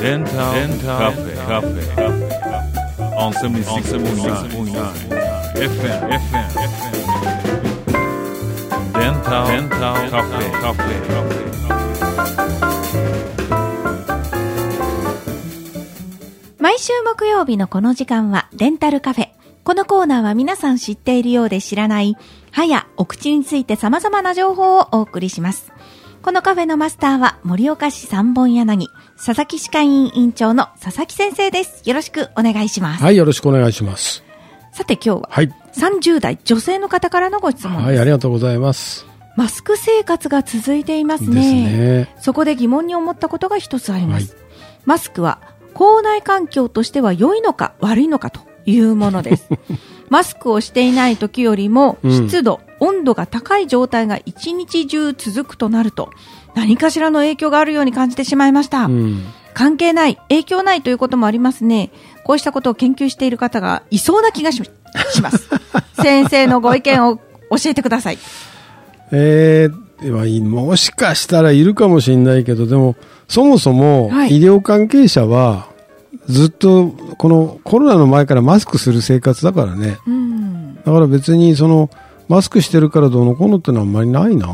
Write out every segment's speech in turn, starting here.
デンタルカフェ on 76.9 FM デンタルカフェ。 毎週木曜日のこの時間はデンタルカフェ。このコーナーは皆さん知っているようで知らない歯やお口について様々な情報をお送りします。このカフェのマスターは盛岡市三本柳佐々木歯科医院院長の佐々木先生です。よろしくお願いします。 はい、よろしくお願いします。 さて今日は、30代女性の方からのご質問です。 はい、ありがとうございます。 マスク生活が続いていますね。 ですね。 そこで疑問に思ったことが一つあります。マスクは口内環境としては良いのか悪いのかというものです。マスクをしていない時よりも湿度、温度が高い状態が一日中続くとなると何かしらの影響があるように感じてしまいました。関係ない、影響ないということもありますね。こうしたことを研究している方がいそうな気がします。先生のご意見を教えてください。 もしかしたらいるかもしれないけど、でもそもそも医療関係者はずっとこのコロナの前からマスクする生活だからね。だから別にそのマスクしてるからどうのこうのってのはあんまりないな。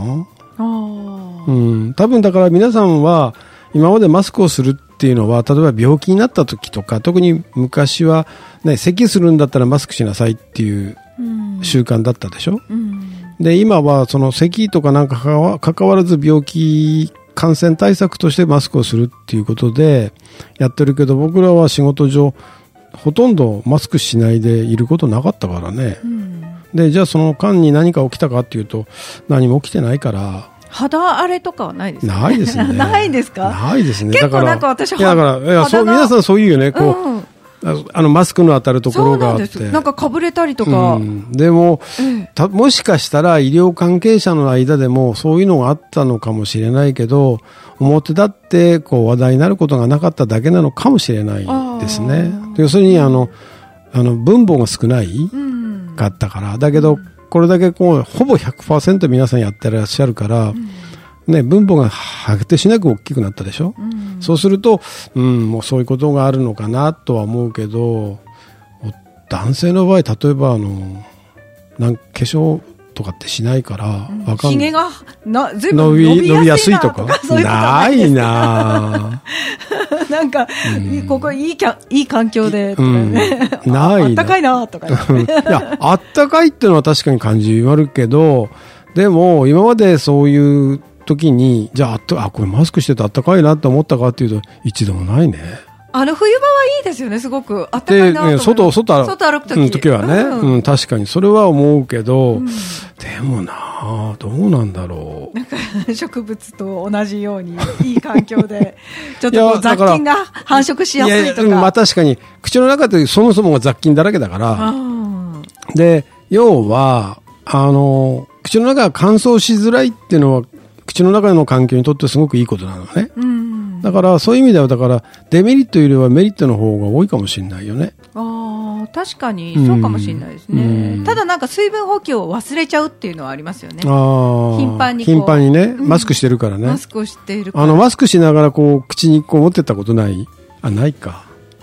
多分だから皆さんは今までマスクをするっていうのは、例えば病気になった時とか、特に昔は、ね、咳するんだったらマスクしなさいっていう習慣だったでしょ。で今はその咳とかなんか関わらず病気感染対策としてマスクをするっていうことでやってるけど、僕らは仕事上ほとんどマスクしないでいることなかったからね。でじゃあその間に何か起きたかっていうと何も起きてないから。 肌荒れとかはないですか？ ないですね。 ないですか？ ないですね。 結構なんか私そう皆さんそういうよね。こう、マスクの当たるところがあって。 そうなんです。なんかかぶれたりとか。 でも、もしかしたら医療関係者の間でもそういうのがあったのかもしれないけど、表立ってこう話題になることがなかっただけなのかもしれないですね。要するに分母が少ないかったから。だけど、これだけこうほぼ 100% 皆さんやってらっしゃるから、分母が果てしなく大きくなったでしょ。そうすると、もうそういうことがあるのかなとは思うけど、男性の場合、例えば化粧とかってしないからわかんない。 ひげが全部伸びやすいとかないな。 なんか、ここいい環境でとかね、 ない。 あったかいなとか、いや、あったかいっていうのは確かに感じはあるけど、でも今までそういう時にじゃあこれマスクしててあったかいなと思ったかっていうと一度もないね。 冬場はいいですよね。すごくあったかいなと思います。外歩く時はね、確かにそれは思うけど、でもどうなんだろう。 なんか植物と同じようにいい環境でちょっと雑菌が繁殖しやすいとか。 確かに口の中ってそもそもが雑菌だらけだから。で要は口の中が乾燥しづらいっていうのは口の中の環境にとってすごくいいことなのね。だからそういう意味ではだからデメリットよりはメリットの方が多いかもしれないよね。 確かにそうかもしれないですね。ただなんか水分補給を忘れちゃうっていうのはありますよね。頻繁にね、 マスクしてるからね。 マスクをしているから。 マスクしながらこう口にこう持ってったことない？ないか。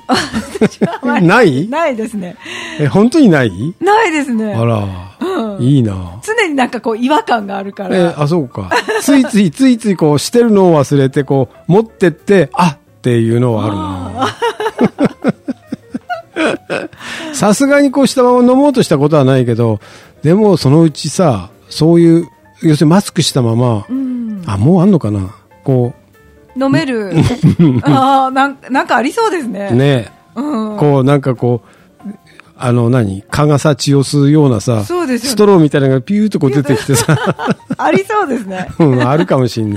ないですね。 本当にない？ ないですね。 あら、いいな。 常になんかこう違和感があるから。 そうか。ついついこうしてるのを忘れてこう持ってってっていうのはあるな。さすがにこうしたまま飲もうとしたことはないけど、でもそのうちさ、そういう要するにマスクしたまま、もうあんのかな、こう飲めるなんかありそうですね。 ね、こうなんかこう蚊がさ血を吸うようなさ、ストローみたいなのがピューとこう出てきてさありそうですね。 あるかもしれない。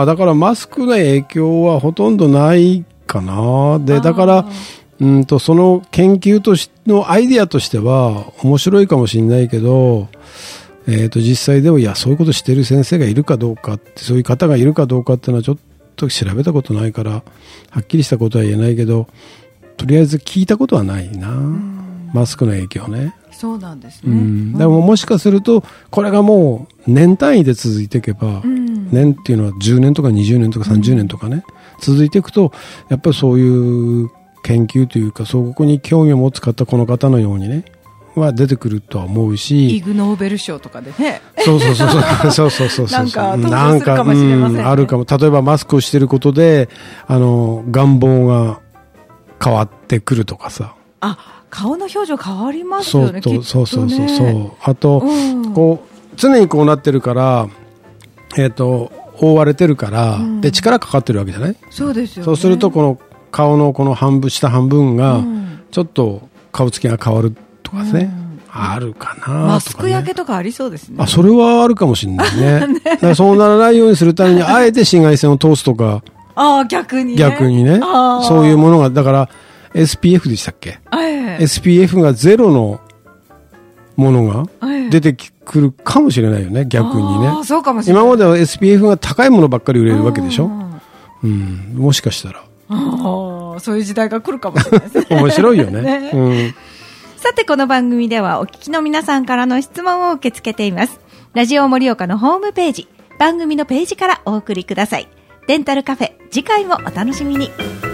だからマスクの影響はほとんどないかな。でだからその研究のアイディアとしては面白いかもしれないけど、実際でもそういうことしてる先生がいるかどうかって、そういう方がいるかどうかっていうのはちょっと調べたことないからはっきりしたことは言えないけど、とりあえず聞いたことはないな、マスクの影響ね。 そうなんですね。 でももしかするとこれがもう年単位で続いていけば、年っていうのは10年とか20年とか30年とかね、 続いていくと、やっぱりそういう研究というか、そこに興味を持つ方、この方のようにね、は出てくるとは思うし。 イグノーベル賞とかでね。 そうそうそうそう。そうそうそう。 なんか、登場するかもしれませんね。 あるかも。例えばマスクをしてることで、願望が変わってくるとかさ。 顔の表情変わりますよね。 そうそう。あと、こう、常にこうなってるから、覆われてるから、で、力かかってるわけじゃない？ そうですよね。 そうすると、この顔のこの下半分が、ちょっと顔つきが変わるとかですね。あるかなとかね。 マスク焼けとかありそうですね。 それはあるかもしれないね。だからそうならないようにするために、あえて紫外線を通すとか。 逆にね。そういうものが、だから、SPF でしたっけ？ SPF がゼロのものが出てくるかもしれないよね、逆にね。 そうかもしれない。 今までは SPF が高いものばっかり売れるわけでしょ。もしかしたら。 そういう時代が来るかもしれないですね。 面白いよね。 さて、この番組ではお聞きの皆さんからの質問を受け付けています。ラジオ盛岡のホームページ、番組のページからお送りください。デンタルカフェ、次回もお楽しみに。